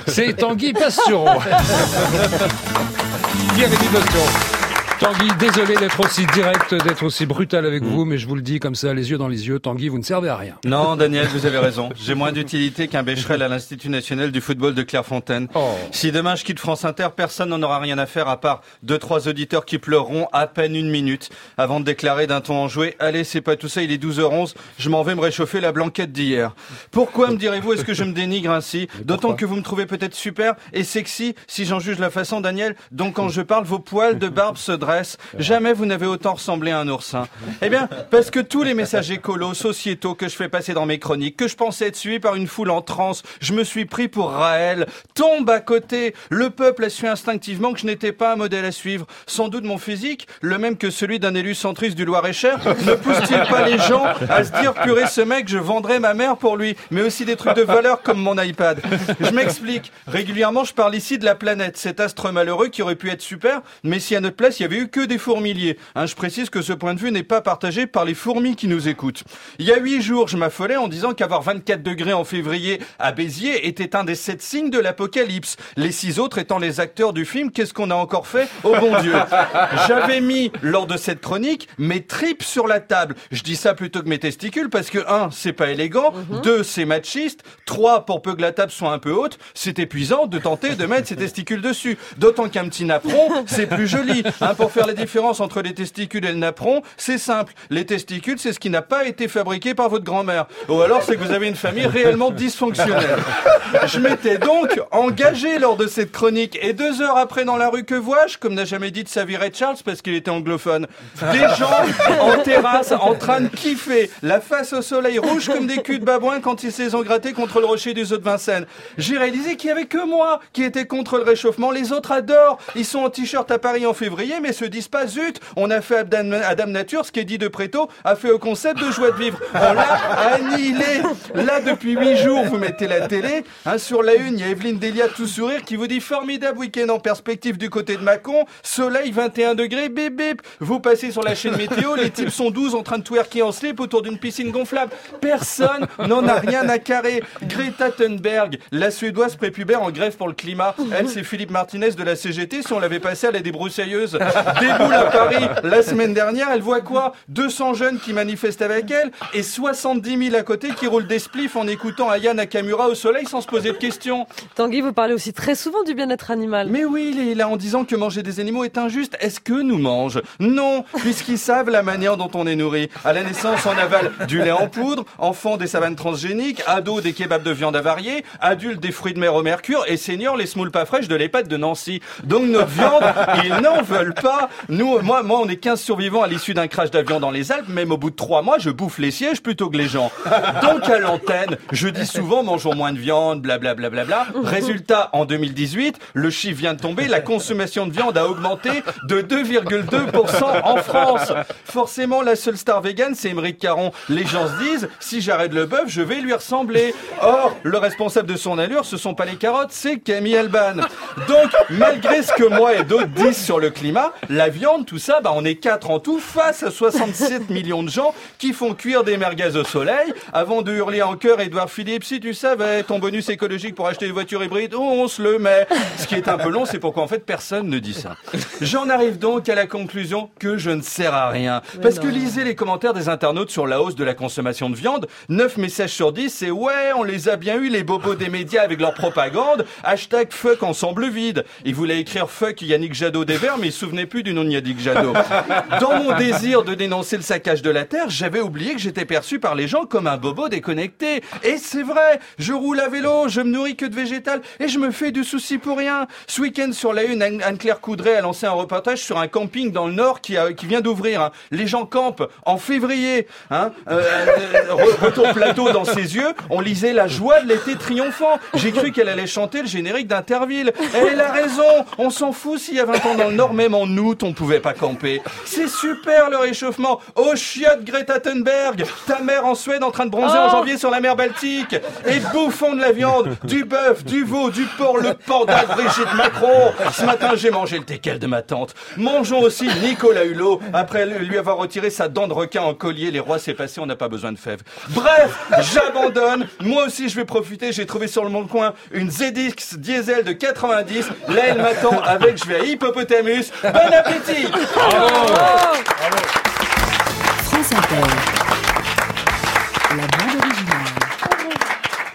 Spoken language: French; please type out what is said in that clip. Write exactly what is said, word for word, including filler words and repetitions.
c'est Tanguy Pastureau. Jérémy Boston. Tanguy, désolé d'être aussi direct, d'être aussi brutal avec mmh. vous, mais je vous le dis comme ça, les yeux dans les yeux, Tanguy, vous ne servez à rien. Non, Daniel, vous avez raison. J'ai moins d'utilité qu'un Becherel à l'Institut national du football de Clairefontaine. Oh. Si demain je quitte France Inter, personne n'en aura rien à faire à part deux, trois auditeurs qui pleureront à peine une minute avant de déclarer d'un ton enjoué, allez, c'est pas tout ça, il est douze heures onze, je m'en vais me réchauffer la blanquette d'hier. Pourquoi, me direz-vous, est-ce que je me dénigre ainsi? D'autant que vous me trouvez peut-être super et sexy, si j'en juge la façon, Daniel. Donc quand je parle, vos poils de barbe se dressent. Jamais vous n'avez autant ressemblé à un oursin. Eh bien, parce que tous les messages écolos, sociétaux que je fais passer dans mes chroniques, que je pensais être suivi par une foule en transe, je me suis pris pour Raël, tombe à côté. Le peuple a su instinctivement que je n'étais pas un modèle à suivre. Sans doute mon physique, le même que celui d'un élu centriste du Loir-et-Cher, ne pousse-t-il pas les gens à se dire, purée, ce mec, je vendrais ma mère pour lui, mais aussi des trucs de valeur comme mon iPad. Je m'explique. Régulièrement, je parle ici de la planète, cet astre malheureux qui aurait pu être super, mais si à notre place, il y avait eu que des fourmiliers. Hein, je précise que ce point de vue n'est pas partagé par les fourmis qui nous écoutent. Il y a huit jours, je m'affolais en disant qu'avoir vingt-quatre degrés en février à Béziers était un des sept signes de l'apocalypse. Les six autres étant les acteurs du film, qu'est-ce qu'on a encore fait? Oh bon Dieu. J'avais mis, lors de cette chronique, mes tripes sur la table. Je dis ça plutôt que mes testicules parce que, un, c'est pas élégant, mm-hmm. deux, c'est machiste, trois, pour peu que la table soit un peu haute, c'est épuisant de tenter de mettre ses testicules dessus. D'autant qu'un petit napperon, c'est plus joli. Hein, pour faire la différence entre les testicules et le napperon, c'est simple. Les testicules, c'est ce qui n'a pas été fabriqué par votre grand-mère. Ou alors, c'est que vous avez une famille réellement dysfonctionnelle. Je m'étais donc engagé lors de cette chronique. Et deux heures après, dans la rue, que vois-je? Comme n'a jamais dit de Saviret Charles, parce qu'il était anglophone. Des gens en terrasse, en train de kiffer, la face au soleil, rouge comme des culs de babouin quand ils se les ont grattés contre le rocher du zoo de Vincennes. J'ai réalisé qu'il y avait que moi qui était contre le réchauffement. Les autres adorent. Ils sont en t-shirt à Paris en février, mais se disent pas, zut, on a fait Adam, Adam Nature, ce qu'Eddie de Préto a fait au concept de Joie de vivre. On l'a annihilé. Là, depuis huit jours, vous mettez la télé. Hein, sur la une, il y a Evelyne Delia tout sourire qui vous dit formidable week-end en perspective du côté de Mâcon. Soleil, vingt et un degrés, bip bip. Vous passez sur la chaîne météo, les types sont douze en train de twerker en slip autour d'une piscine gonflable. Personne n'en a rien à carrer. Greta Thunberg, la suédoise prépubère en grève pour le climat. Elle, c'est Philippe Martinez de la C G T. Si on l'avait passé à la débroussailleuse. Déboule à Paris la semaine dernière, elle voit quoi? deux cents jeunes qui manifestent avec elle et soixante-dix mille à côté qui roulent des spliffs en écoutant Aya Nakamura au soleil sans se poser de questions. Tanguy, vous parlez aussi très souvent du bien-être animal. Mais oui, il est là en disant que manger des animaux est injuste. Est-ce que nous mange? Non, puisqu'ils savent la manière dont on est nourri. À la naissance, on avale du lait en poudre, enfants des savanes transgéniques, ados des kebabs de viande avariée, adultes des fruits de mer au mercure et seniors les smoules pas fraîches de l'EHPAD de Nancy. Donc notre viande, ils n'en veulent pas. Nous, moi, moi, on est quinze survivants à l'issue d'un crash d'avion dans les Alpes. Même au bout de trois mois, je bouffe les sièges plutôt que les gens. Donc à l'antenne, je dis souvent mangeons moins de viande, blablabla. Bla, bla, bla. Résultat, en deux mille dix-huit, le chiffre vient de tomber, la consommation de viande a augmenté de deux virgule deux pour cent en France. Forcément, la seule star végane, c'est Émeric Caron. Les gens se disent, si j'arrête le bœuf, je vais lui ressembler. Or, le responsable de son allure, ce sont pas les carottes, c'est Camille Alban. Donc, malgré ce que moi et d'autres disent sur le climat, la viande, tout ça, bah, on est quatre en tout face à soixante-sept millions de gens qui font cuire des merguez au soleil avant de hurler en chœur Édouard Philippe, si tu savais, ton bonus écologique pour acheter une voiture hybride, oh, on se le met. Ce qui est un peu long, c'est pourquoi en fait personne ne dit ça. J'en arrive donc à la conclusion que je ne sers à rien. Parce que lisez les commentaires des internautes sur la hausse de la consommation de viande. neuf messages sur dix, c'est ouais, on les a bien eu les bobos des médias avec leur propagande. Hashtag fuck ensemble vide. Ils voulaient écrire fuck Yannick Jadot des Verts, mais ils se souvenaient plus du nom de Yannick Jadot. Dans mon désir de dénoncer le saccage de la terre, j'avais oublié que j'étais perçu par les gens comme un bobo déconnecté. Et c'est vrai, je roule à vélo, je me nourris que de végétal et je me fais du souci pour rien. Ce week-end sur la une, Anne-Claire Coudray a lancé un reportage sur un camping dans le Nord qui, a, qui vient d'ouvrir. Hein. Les gens campent en février. Hein. Euh, retour plateau dans ses yeux, on lisait la joie de l'été triomphant. J'ai cru qu'elle allait chanter le générique d'Interville. Elle a raison, on s'en fout s'il y a vingt ans dans le Nord, même en août, on pouvait pas camper. C'est super le réchauffement. Oh chiotte Greta Thunberg, ta mère en Suède en train de bronzer oh. en janvier sur la mer Baltique. Et bouffons de la viande, du bœuf, du veau, du porc, le panda de Brigitte Macron. Ce matin, j'ai mangé le teckel de ma tante. Mangeons aussi Nicolas Hulot. Après lui avoir retiré sa dent de requin en collier, les rois c'est passé, on n'a pas besoin de fèves. Bref, j'abandonne. Moi aussi, je vais profiter. J'ai trouvé sur le Bon Coin une Z X diesel de quatre-vingt-dix. Là, elle m'attend avec, je vais à Hippopotamus. Bon appétit! Bravo.